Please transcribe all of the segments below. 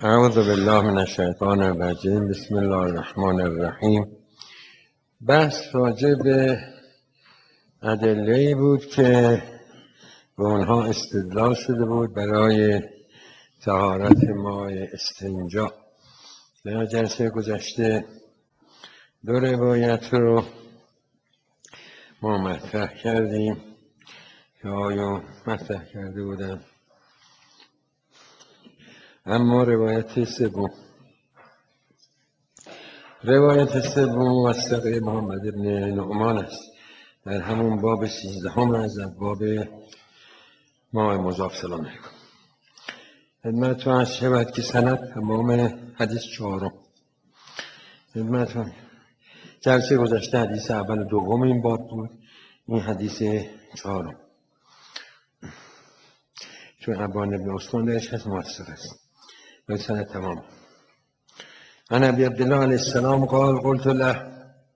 اعوذ بالله من الشیطان الرجیم. بسم الله الرحمن الرحیم. بحث راجع به ادله‌ای بود که به اونها استدلال شده بود برای طهارت ماء استنجا. در جلسه گذشته دو روایت رو ما مطرح کردیم که آیا مطرح کرده بودن. اما روایت سوم موثق محمد بن نعمان است، در همون باب 13 از باب ماء مضاف سلام علیکم. خدمتتون عرض شود که سند تمام حدیث 4. خدمتتون جلسه گذشته حدیث اول و دوم این باب بود، این حدیث 4 چون ابان ابن عثمان درش هست موثق است و سند تمام. عن ابی عبدالله علیه السلام قال قلت له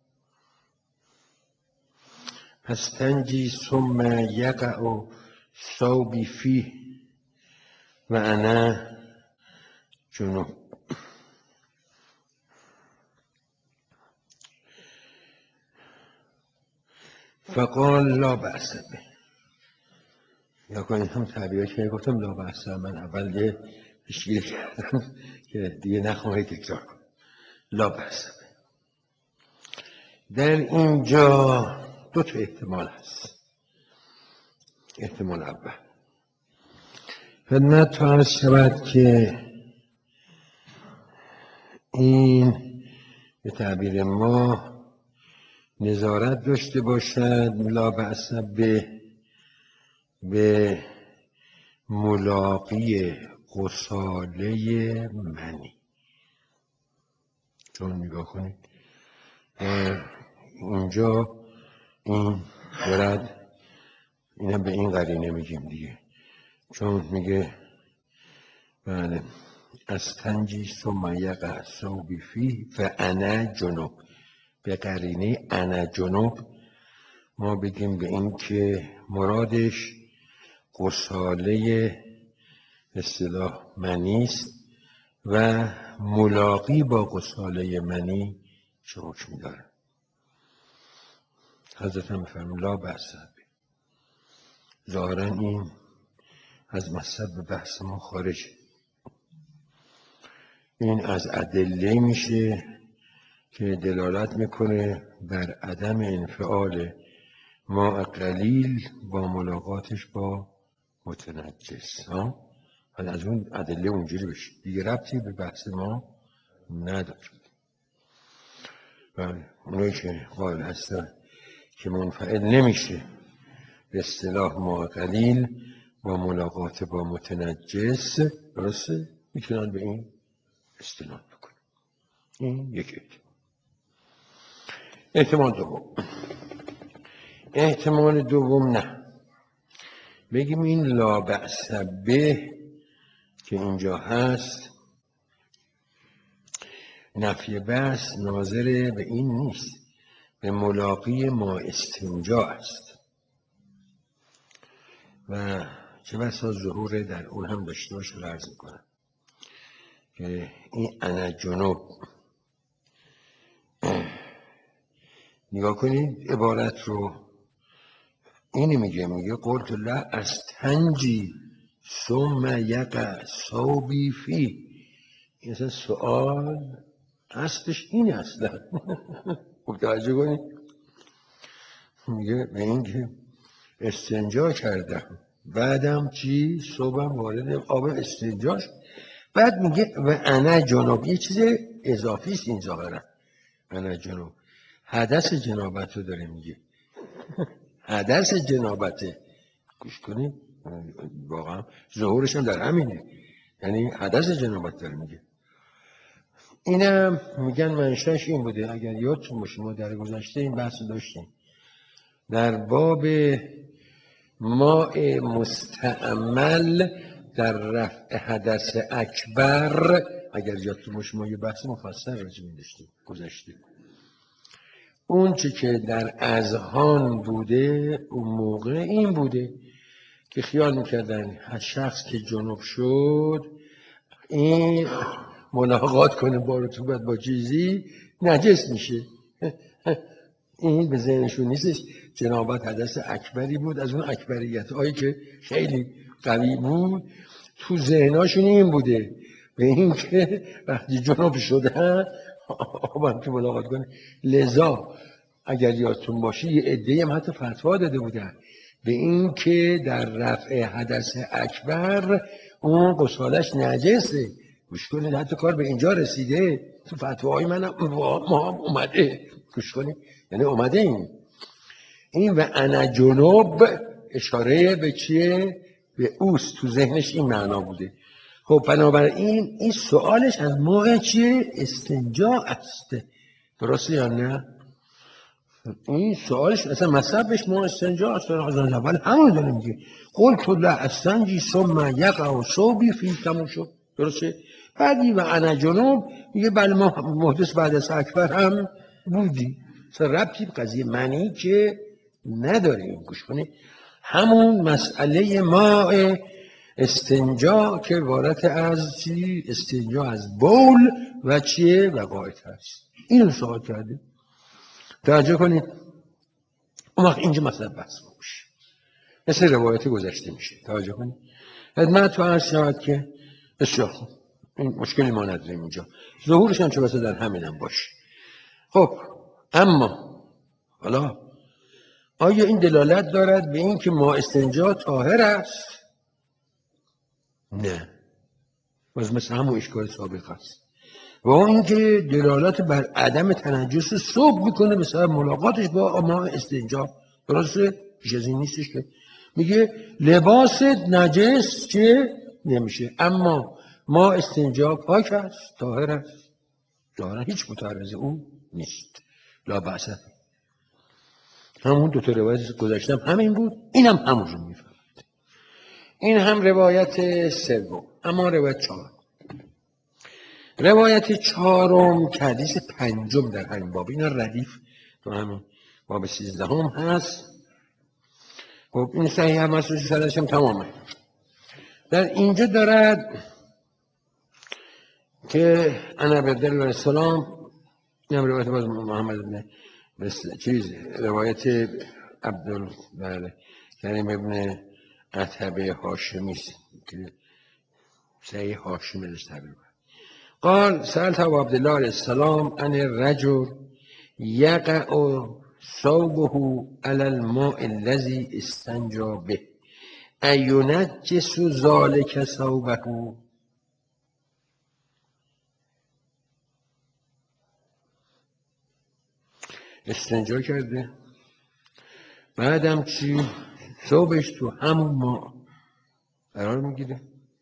استنجی ثم یقع ثوبی فیه و انا جنوب. فقال لا بأس به. یا کنید هم تعبیرش که گفتم لا بأس، من اول یه تشکیل کردم که دیگه نخواهی تکرار کنم. لا بأس به. در اینجا دو تا احتمال هست. احتمال اول خدمت تو عرض شود که این به تعبیر ما نظارت داشته باشد لا بأس به ملاقی غساله منی. چون نگاه کنید اینجا این دارد، اینم به این قرینه میگیم دیگه، چون میگه بله استنجی ثم یقع ثوبی فیه و انا جنوب. به قرینه انا جنوب ما بگیم به این که مرادش غساله اصطلاح منی است و ملاقی با غساله منی چه حکمی داره. حضرت هم بفرمون لا بأس به. ظاهرا این از مصب بحث ما خارجه. این از ادله میشه که دلالت میکنه بر عدم انفعال ماء قلیل با ملاقاتش با متنجس. ولی از اون ادله اونجوری بشه دیگه ربطی به بحث ما نداره. و اونایی که قائل هستن که منفعل نمیشه به اصطلاح ماء قلیل با ملاقات با متنجس، درسته میتونن به این استناد بکنن. این یک احتمال دوم. احتمال دوم نه، بگیم این لا بأس به که اینجا هست نفی بحث ناظر به این نیست، به ملاقی ما استنجا است و چه بسا ظهور در اون هم داشته باشه. عرض میکنم که این انا جنوب، نگاه کنید عبارت رو، اینی میگه قلت لا استنجی ثم یقع ثوبی فیه. این اصلا سؤال اصلش این اصلا متوجه کنید، میگه به این که استنجا کردم بعدم چی صبحم وارد آب استنجاش، بعد میگه و انا جنوب. یه چیز اضافی است این ظاهرا. انا جنوب حدث جنابت رو داره میگه. حدث جنابته، گوش کنید واقعا ظهورش هم در همینه، یعنی حدث جنابت داره میگه. اینم میگن منشأش این بوده. اگر یادتون باشه ما در گذشته این بحث داشتیم در باب ماء مستعمل در رفع حدث اکبر. اگر یادتون باشه ما یه بحث مفصل راجع به این داشتیم گذشته. اون چه که در اذهان بوده اون موقع این بوده که خیال میکردن شخص که جنوب شد این ملاقات کنه با رطوبت با چیزی نجس میشه. این به ذهنشون نیستش. جنابت حدث اکبری بود از اون اکبریت هایی که خیلی قوی بود، تو ذهناشون این بوده به این که وقتی جناب شدن آبم تو ملاقات کنه. لذا اگر یادتون باشه یه عده‌ای هم حتی فتوا داده بودن به این که در رفع حدث اکبر اون غسالش نجسه. گوش کنید حتی کار به اینجا رسیده، تو فتواهای من ما هم اومده. گوش کنید یعنی اومده این و انا جنوب اشاره به چیه؟ به اوست. تو ذهنش این معنا بوده. خب بنابراین این سوالش از موقع چیه؟ استنجا است. درسته یا نه؟ این سوالش اصلا مصبش ما استنجا است. از اول همون داره میگه قلت لا استنجی ثم یقع صوبی فی، تموم شد. درسته؟ بعدی و انا جنوب میگه بله ما محدث بعد از اکبر هم بودی. اصلا ربطی به قضیه معنی که نداریم. گوش کنید همون مسئله ما استنجا که عبارت از چی؟ استنجا از بول و چیه؟ و غایط هست. اینو سوال کرده. توجه کنید اون وقت اینجا مثلا بحث میشه مثل روایت گذشته میشه. توجه کنید خدمت تو عرض شود که بسیار خوب این مشکلی ما نداریم اینجا، ظهورش هم چه بسا در همین هم باشه. خب اما حالا آیا این دلالت دارد به این که ما استنجا طاهر است؟ نه، باز مثل همون اشکال سابق است. و اون اینکه دلالت بر عدم تنجس رو ثبت میکنه به سبب ملاقاتش با ما استنجا. درسته؟ پیش از این نیستش که میگه لباس نجس چه نمیشه، اما ما استنجا پاک است، طاهر است. ظاهرا هیچ متعرض اون نیست. لا بأس. همون دو تا روایت گذاشتم همین بود، اینم همون رو میفهم. این هم روایت سوم. اما روایت چهار، روایت چهارم که حدیث پنجم در همین باب، اینا ردیف تو همین باب 13 هم هست. خب این صحیح هم هست و سرش هم تمامه. در اینجا دارد که انا عبدالله علیه السلام، این هم روایت باز محمد ابن مثل چیز روایت عبدال بله کریم ابن عتبه هاشمی که صحیح هاشمی داشت تقریبا. قال سألت ابو عبدالله علیه السلام عن الرجل یقع ثوبه علی الماء الذی استنجا به اینجس ذلک ثوبه. استنجا کرده بعدم چی؟ ثوبش تو همون ماء قرار میگیره.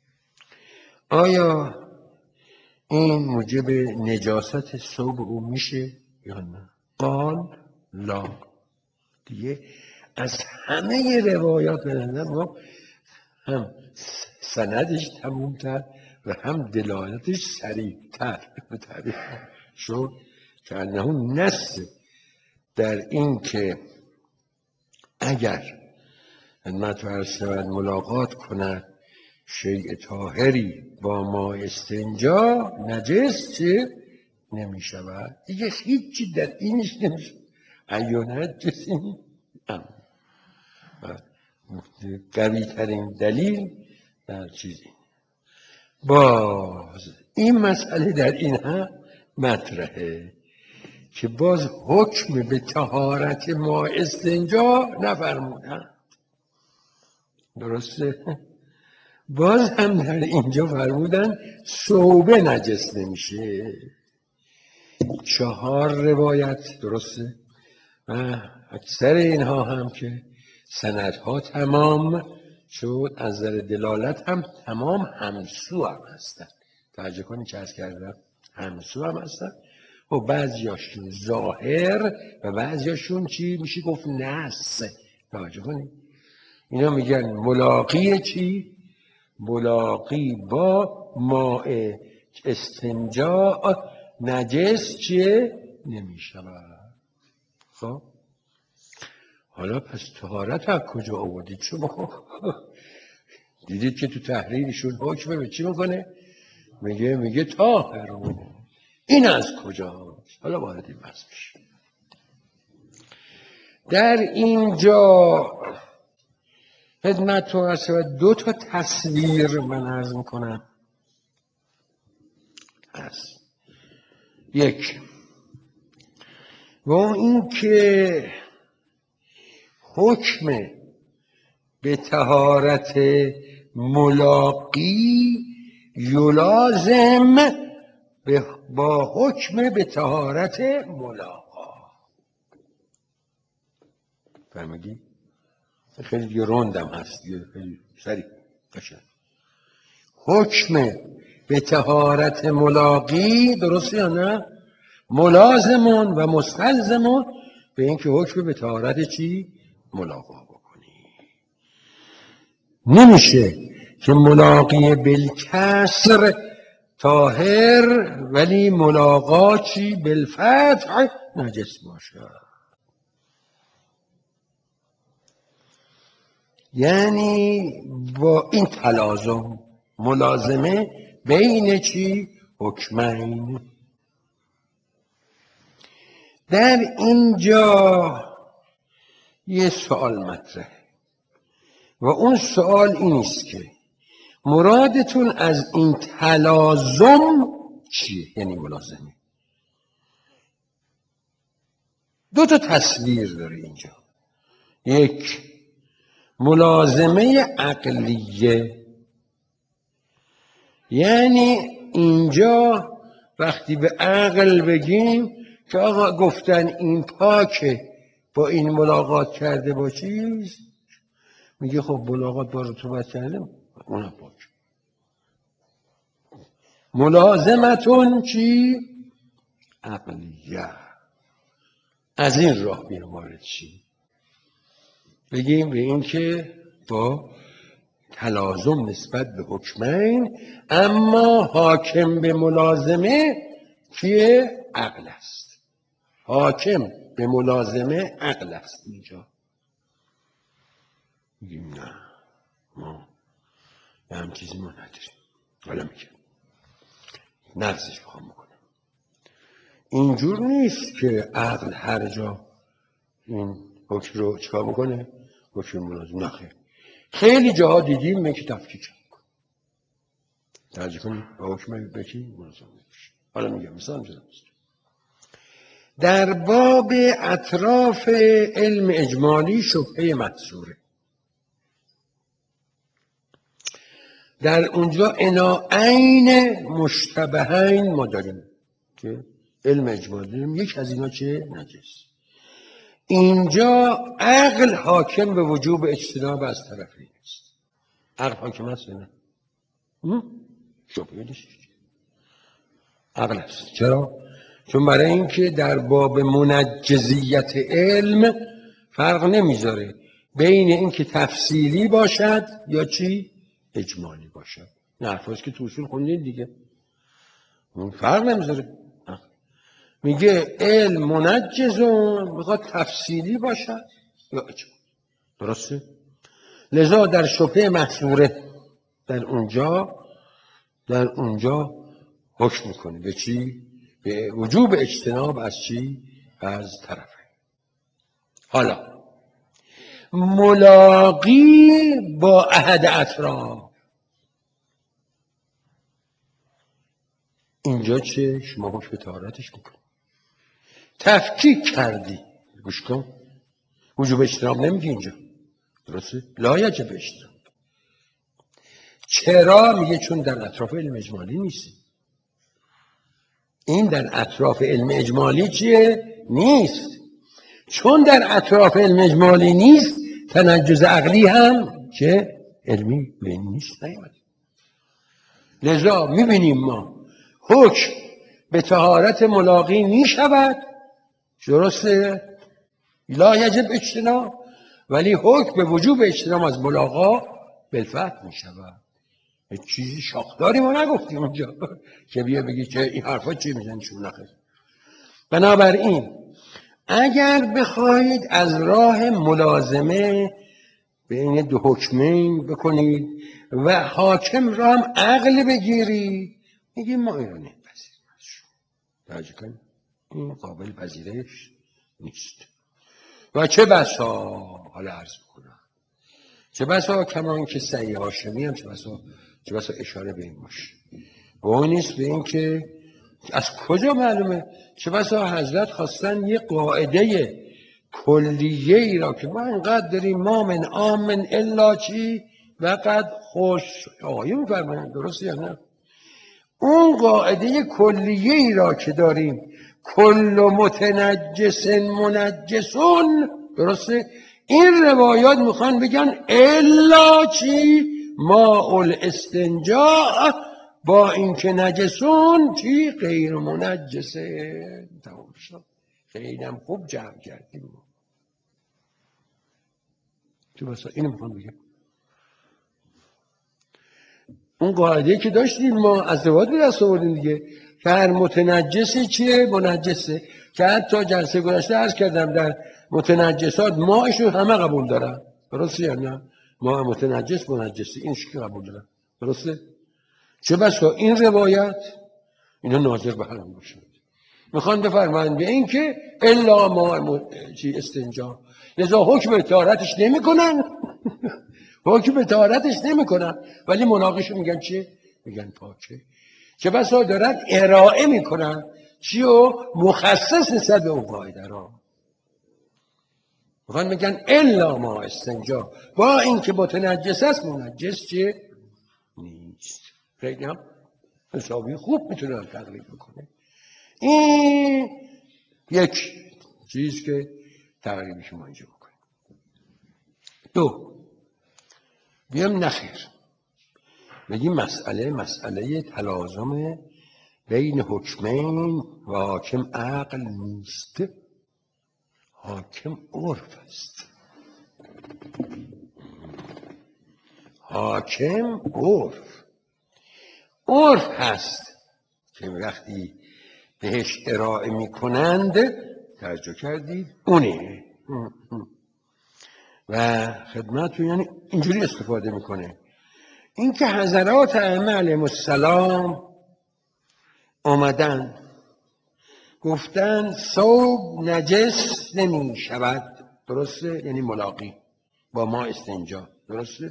آیا این موجب نجاست ثوب او میشه یا نه؟ قال لا. دیگه از همه روایات به نظر ما هم سندش تمومتر و هم دلالتش سریعتر تعریف شد که انه نص در این که اگر خدمت عرض شود ملاقات کند شیء طاهری با ما استنجا نجس چه نمی شود. دیگه هیچی در اینش نمیشه. ایونت جسیم قوی ترین دلیل در چیزی. باز این مسئله در این هم مطرحه که باز حکم به طهارت ما استنجا نفرمودن. درسته؟ باز هم در اینجا فرمودن ثوبه نجس نمیشه. چهار روایت درسته و اکثر اینها هم که سندها تمام شد از نظر دلالت هم تمام همسو هم هستن. توجه کنید چه از کردم همسو هم هستن و بعضیاشون ظاهر و بعضیاشون چی میشه گفت نص. توجه کنید اینا میگن ملاقی چی؟ ملاقی با ماء استنجا نجس چیه؟ نمیشود. خب حالا پس طهارت از کجا آوردید شما؟ دیدید که تو تحریرشون حکم به چی میکنه؟ میگه طاهرون. این از کجاست؟ حالا وارد این بحث میشه. در اینجا خدمت رو دو تا تصویر من عرض میکنم هست. یک، و این که حکم به طهارت ملاقی یلازم با حکم به طهارت ملاقا. فهمیدی؟ خیلی دیگه رندم هست دیگه، خیلی سریع قشنگ. حکم به طهارت ملاقی، درسته یا نه؟ ملازمون و مستلزمون به اینکه حکم به طهارت چی؟ ملاقا بکنی. نمیشه که ملاقی بالکسر طاهر ولی ملاقا چی؟ بالفتح نجس باشه. یعنی با این تلازم ملازمه بین چی؟ حکمین. در اینجا یه سوال مطرحه و اون سوال این است که مرادتون از این تلازم چیه؟ یعنی ملازمه. دو تا تصویر داره اینجا. یک، ملازمه عقلیه، یعنی اینجا وقتی به عقل بگیم که آقا گفتن این پاکه با این ملاقات کرده باشی، میگه خب ملاقات با رطوبت کردم اونم پاک. ملازمتون چی؟ عقلیه. از این راه میرم وارد چی؟ بگیم به این که با تلازم نسبت به حکمین، اما حاکم به ملازمه کیه؟ عقل است. حاکم به ملازمه عقل است. اینجا میگیم نه، ما به هم چیزی ما نداریم. حالا میگم نفسش بخوام بکنم اینجور نیست که عقل هر جا این حکم رو چکار میکنه؟ حکم ملازم. نخیر، خیلی جاها دیدیم من که تفکیک میکنه ترجیح کنیم با حکم بکی ملازم میشه. حالا میگم مثلا در باب اطراف علم اجمالی شبهه محصوره. در اونجا عین مشتبهین ما داریم که علم اجمالی داریم، یک از اینا چه؟ نجس. اینجا عقل حاکم به وجوب اجتناب از طرفین است. عقل حاکم هست نه؟ شبهه نیست. عقل است. چرا؟ چون برای اینکه در باب منجزیت علم فرق نمیذاره بین اینکه تفصیلی باشد یا چی؟ اجمالی باشد. نه حرفاست که تو اصول خوندید دیگه، اون فرق نمیذاره. میگه علم منجزون میخواد تفصیلی باشد یا اجمالی. درسته؟ لذا در شبهه محصوره در اونجا حکم میکنه به چی؟ به وجوب اجتناب از چی؟ از طرفه. حالا ملاقی با احد اطراف، اینجا چه؟ شما حکم طهارتش میکنی. تفکیک کردی، گوش کن، وجوب اجتناب نمیگه اینجا، درسته؟ لا یجب اجتناب. چرا؟ میگه چون در اطراف علم اجمالی نیست. این در اطراف علم اجمالی چیه؟ نیست. چون در اطراف علم اجمالی نیست، تنجز عقلی هم که علمی بین نیست نیامده. لذا میبینیم ما حکم به طهارت ملاقی میشود، درسته؟ لا یجب اجتناب، ولی حکم به وجوب اجتناب از ملاقا بالفتح میشود. چیزی شاخداری ما نگفتیم اونجا که بیا بگی که این حرفا چی میزنی شما. نخیر. بنابراین اگر بخواهید از راه ملازمه بین دو حکمین بکنید و حاکم را هم عقل بگیرید، میگیم ما این رو نمیپذیریم از شما. توجه کنید، این قابل پذیرش نیست. و چه بسا، حالا عرض میکنم، چه بسا کمان که سعی هاشمی هم چه بسا اشاره به این باشه. و اون نیست به این که از کجا معلومه؟ چه بسا حضرت خواستن یه قاعده کلیه ای را که ما انقدر داریم ما من آمن الا چی و قد خوش آقایی میفرمایند، درسته یا نه؟ اون قاعده کلیه ای را که داریم کل متنجس منجسون، درسته؟ این روایات میخوان بگن الا چی ما الاستنجاء، با اینکه نجسون چی غیر منجسه. تمام شد. خیلی هم خوب جمع کردیم. تو بسا اینو میخوام بگم، اون قاعده که داشتیم ما از روایات به دست آوردیم دیگه که هر متنجسی چیه منجسه، که حتی جلسه گذشته عرض کردم در متنجسات ماهشون همه قبول دارن، درسته یا نه؟ ماه متنجس منجسه این شکل قبول دارن، درسته؟ چه بسا این روایت اینا ناظر به هم باشه، میخوان بفرمایند به این که الا ما چی استنجا، لذا حکم طهارتش نمیکنن حکم طهارتش نمیکنن ولی مناقشه میگن چیه؟ میگن پاکه. چه بسا دارن ارائه میکنن چیو؟ مخصص نسبت به اون قاعده را میخوان میگن الا ما استنجا، با اینکه متنجس است منجس چیه؟ نیست. خیلی هم حسابی خوب میتونن تقریب بکنه. این یک چیز که تقریبی شما اینجا بکنه. دو، بیام نخیر بگیم مسئله تلازم بین حکمین و حاکم عقل نیست، حاکم عرف است. حاکم عرف هست که وقتی بهش ارائه میکنند، توجه کردید اونه و خدمتتون یعنی اینجوری استفاده میکنه. اینکه حضرات ائمه علیهم السلام آمدن گفتن ثوب نجس نمی شود، درسته؟ یعنی ملاقی با ما استنجا، درسته؟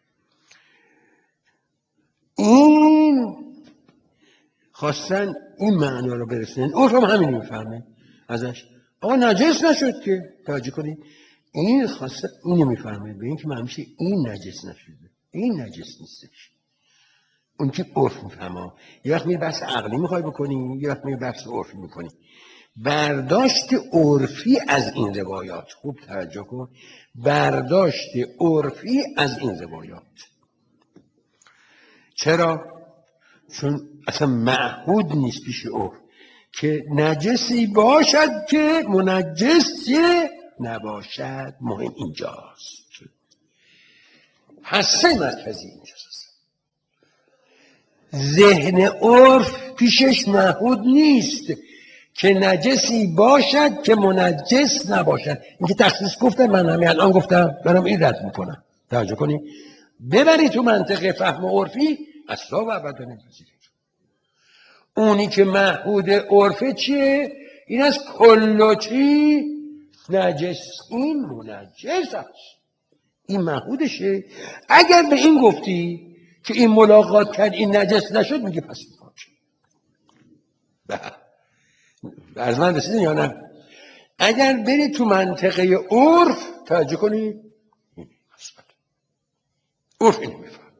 این خواستن این معنا رو برسنن. عرف هم همین میفهمه ازش، آقا نجس نشد که، توجه کنید این خواسته اینو میفهمه به این که همیشه این نجس نشده، این نجس نیستش. اون که عرف میفهمه. یه وقت می بحث عقلی میخوای بکنی، یه وقت می بحث عرفی میکنی. برداشت عرفی از این روایات، خوب توجه کن، برداشت عرفی از این روایات. چرا؟ چون اصلا معهود نیست پیش عرف که نجسی باشد که منجس نباشد. مهم اینجاست، حسه مرکزی اینجاست. ذهن عرف پیشش معهود نیست که نجسی باشد که منجس نباشد. اینکه تخصیص گفتم، من همین الان گفتم، دارم این رد میکنم. توجه کنی ببری تو منطقه فهم عرفی اصلا و ابدا نمیپذیره. اونی که معهود عرفه چیه؟ این از کل چی نجس، این منجس است، این معهودشه. اگر به این گفتی که این ملاقات کرد این نجس نشد، میگه پس پاکه. از من رسیدین یا نه؟ اگر بری تو منطقه عرف توجه کنی عرف اینو میفهم،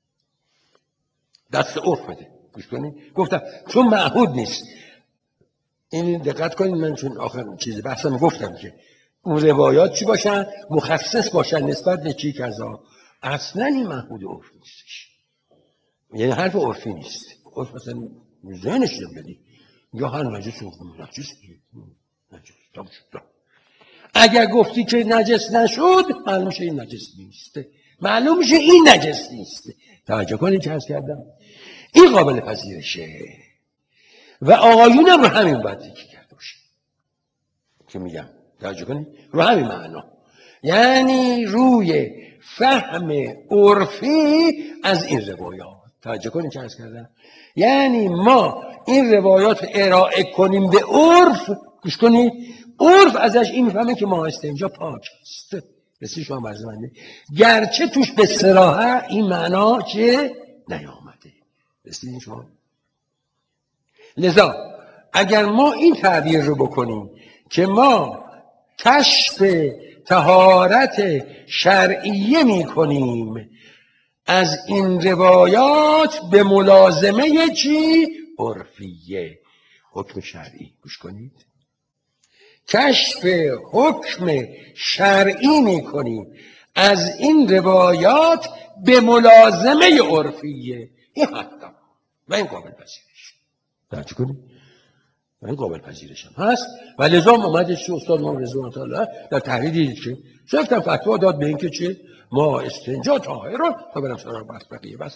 دست عرف بده گوش کنی. گفتم چون معهود نیست، این دقت کنید، من چون آخر چیز بحثم گفتم که اون روایات چی باشن؟ مخصص باشن نسبت به چی کذا. اصلا این معهود عرف نیستش، یعنی حرف عرفی نیست. عرف مثلا ذهنش رو بدی یا هر نجس نجس نجس. اگر گفتی که نجس نشد، معلوم میشه این نجس نیست، معلوم میشه این نجس نیست. توجه کنید چه عرض کردم، این قابل پذیرشه و آقایون هم رو همین باید تکی کرده باشه که میگم. توجه کنید رو همین معنا، یعنی روی فهم عرفی از این روایات. توجه کنید چه عرض کردم. یعنی ما این روایات ارائه کنیم به عرف، گوش کنید، عرف ازش این میفهمه که ماه استنجا پاک است. رسید شما برزمنده، گرچه توش به صراحت این معنا چه نیامده. رسید شما. لذا اگر ما این تعبیر رو بکنیم که ما کشف طهارت شرعیه میکنیم از این روایات به ملازمه چی؟ عرفیه، حکم شرعی. گوش کنید، کشف حکم شرعی میکنیم از این روایات به ملازمه عرفیه. این حتی و این قابل پذیرش. توجه کنید، و این قابل پذیرش هم هست. و لذا اومده چی استاد ما رضوان الله در تحریر دید که صرفا فتوا داد به این که چه ما استنجا طاهران تا برم سراغ بحث بقیه بس